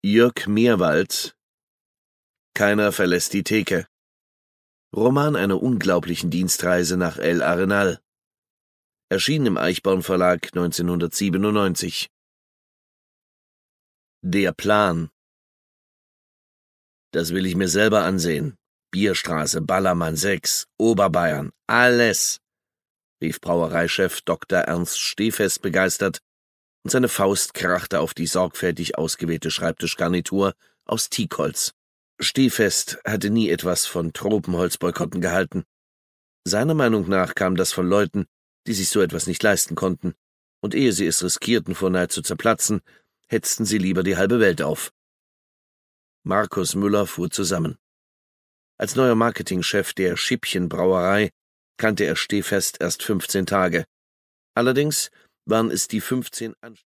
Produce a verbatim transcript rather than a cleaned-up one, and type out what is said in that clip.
Jörg Meerwald. Keiner verlässt die Theke. Roman einer unglaublichen Dienstreise nach El Arenal. Erschien im Eichborn Verlag neunzehnhundertsiebenundneunzig. Der Plan. Das will ich mir selber ansehen. Bierstraße, Ballermann sechs, Oberbayern, alles, rief Brauereichef Doktor Ernst Stehfest begeistert, und seine Faust krachte auf die sorgfältig ausgewählte Schreibtischgarnitur aus Teakholz. Stehfest hatte nie etwas von Tropenholzboykotten gehalten. Seiner Meinung nach kam das von Leuten, die sich so etwas nicht leisten konnten, und ehe sie es riskierten, vor Neid zu zerplatzen, hetzten sie lieber die halbe Welt auf. Markus Müller fuhr zusammen. Als neuer Marketingchef der Schippchen-Brauerei kannte er Stehfest erst fünfzehn Tage. Allerdings waren es die fünfzehn